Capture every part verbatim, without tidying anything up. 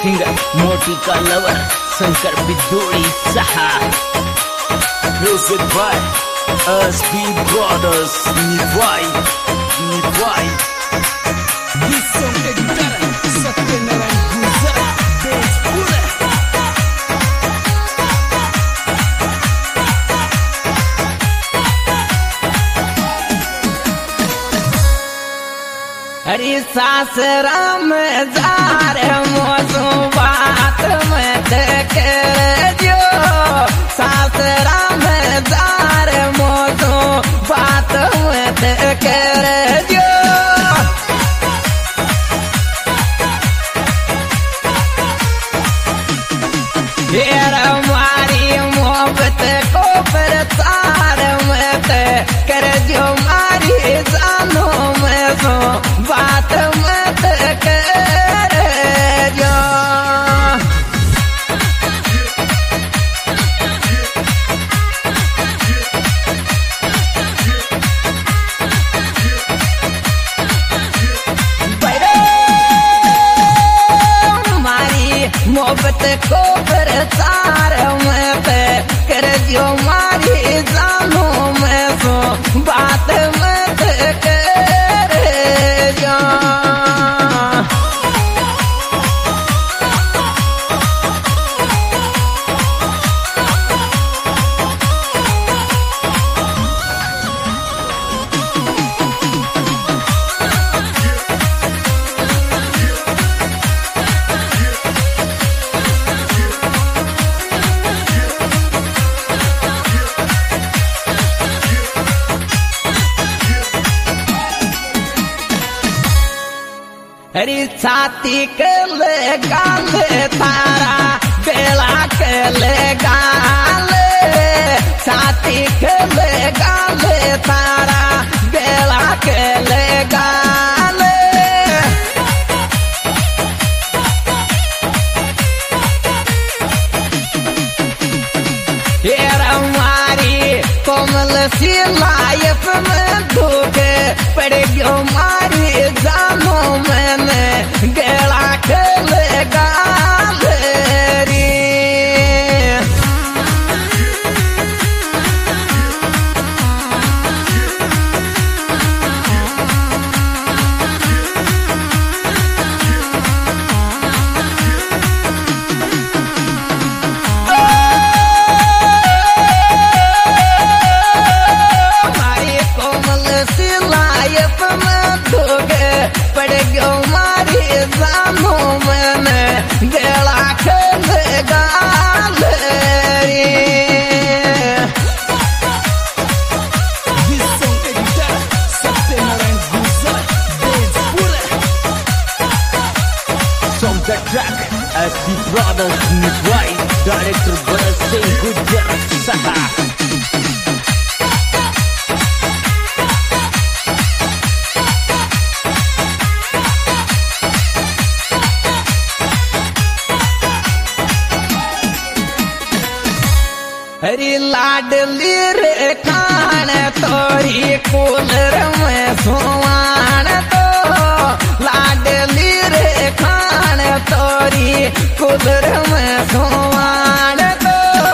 Singer मोटी का lover Shankar Bidodi सहा music by S B brothers निभाई निभाई इस सॉन्ग के गिटार सत्यनारायण गुजरा बेस पूरा हरी सासरा में जार मोसो बात में कर जो सासरा में जार मोसो बात में कर जो ढेर मारी मोहब्बत को प्रचार में कर जो मारी जानो में सो बात मत कर जो मारी मोहब्बत को प्रचार मत कर जो मारी जानो में सो बात मत कर जो हरी छाती के ले गाले तारा बेला के ले गाले छाती के ले गाले तारा बेला के ले गाले हेरा मारी कोमल सी लाइफ में धोखे पड़ गयो मारी जानो मैंने गेला के ले गालेरी मारी कोमल सी लाइफ में धोखे पड़ गयो मारी जानो मैंने गेला के ले गालेरी इस सॉन्ग के गिटार सत्यनारायण गुजरा बेस पूरा सॉन्ग का ट्रैक एस बी ब्रदर्स निभाई डायरेक्टर भरत सिंह गुजरा सहा हरी लाडली रे खान तोरी कूलर में सोवान तो लाडली रे खान तोरी कूलर में सोवान तो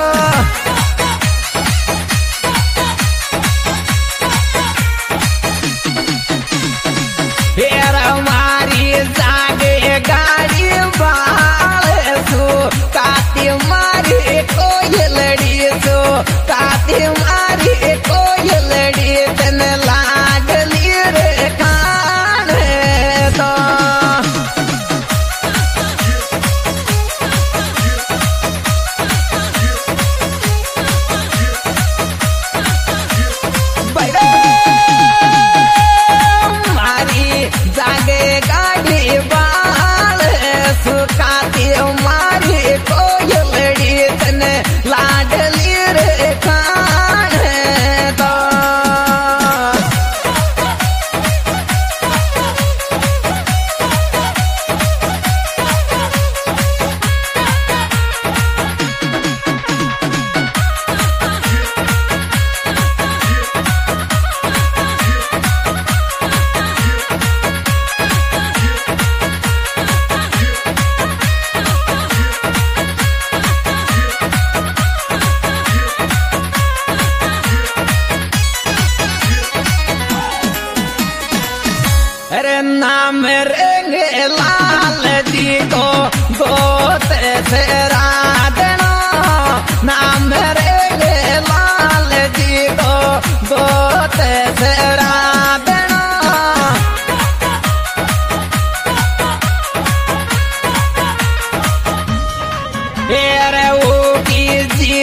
हेरा मारी जागे गाड़ी बाल सो काती मारी कोयलड़ी सो काती मारी कोयलड़ी तन लाडली रे खान तो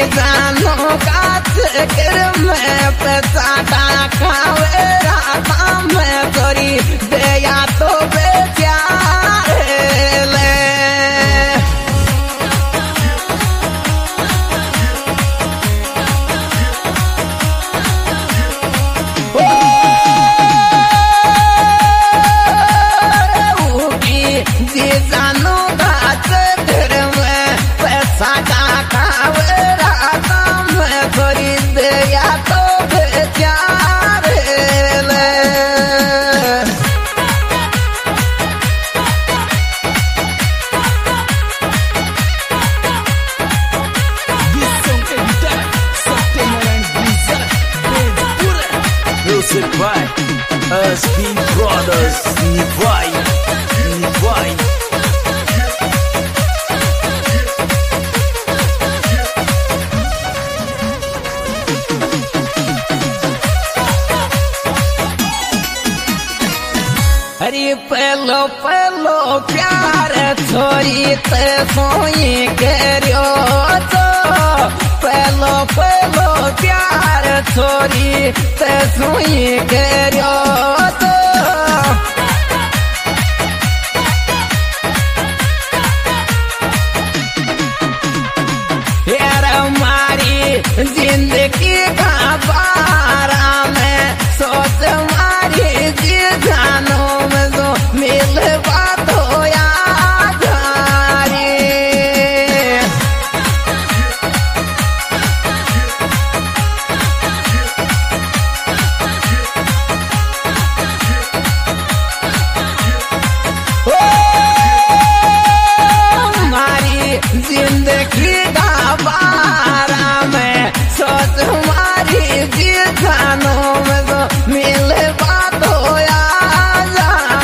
जानो का चक्कर में पैसा खावे राता में तोरी दया तो बेचारे ले जी जानो का चक्कर में पैसा खावे राता में तोरी दया तो बेचारे ले Music by S P Brothers. Nivai, Nivai. अरे पहलो पहलो प्यार छोरी ते सोई करियो तो पहलो पहलो प्यार छोरी ते सोई करियो तो यार हमारी जिंदगी का बारा में सोच मारी जी जानो में जो मिल बात हो याद हमारी जिंदगी का बारा में सोच हमारी जी जानो में जो मिल बात हो याद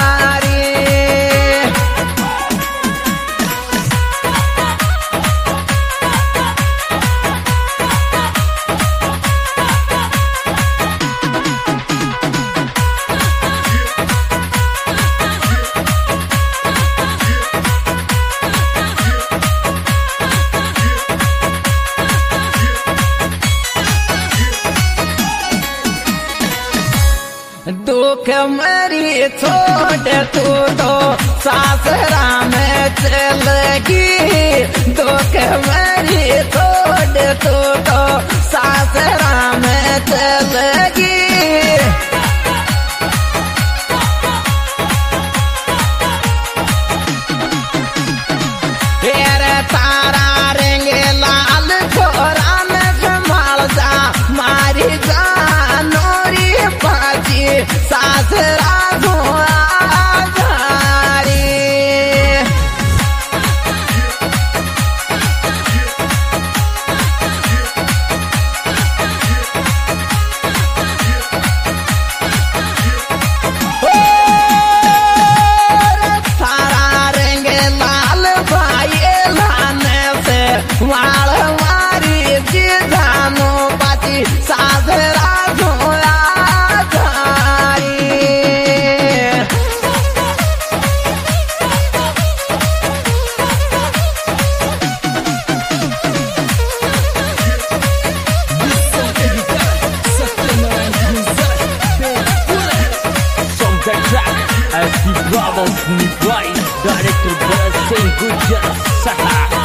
दुख मरी छोड़ तू तो सासरा में चलगी दुख मरी छोड़ तू तो सासरा में चलगी तारा रेंगे लाल छोरा में संभाल जा मारी जानोरी पाची सासरा धुआ जारी तारा रेंगे लाल भाई लाने से वाल मारी जी जानो पाची सासरा धुआ S P Brothers. Nivai, director Bharat Singh Gujjar Saha.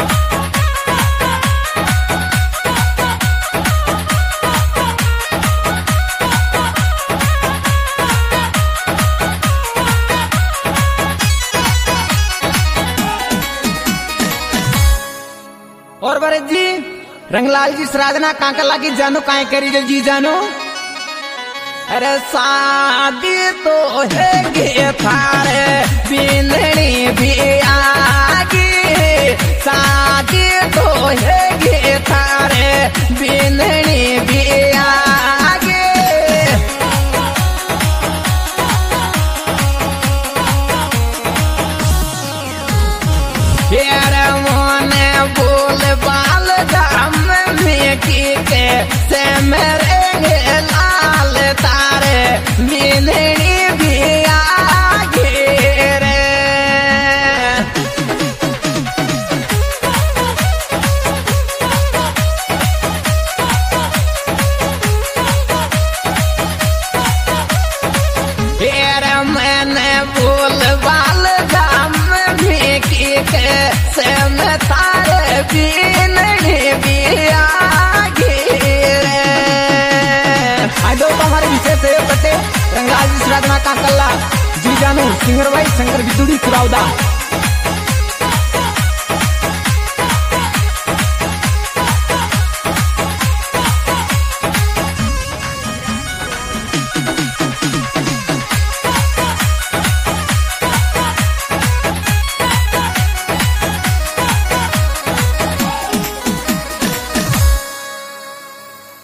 और भरत जी रंगलाल जी श्राद्धना कांका लागी जानो काहे करी जो जी जानो अरे शादी तो है गे थारे बिंदनी भी आगे शादी तो है गे थारे बिंदनी भी आगे यार मोने बोल बाल दाम में की के से मेरे लाल तारे बिंदनी भी आगे रे से मैं तारे बीन बिया गिरे आजो हमारे विशेष है बटे रंगलाल जी श्राद्धना काकल्ला जी जानू सिंगर भाई शंकर बिदुड़ी कुराउदा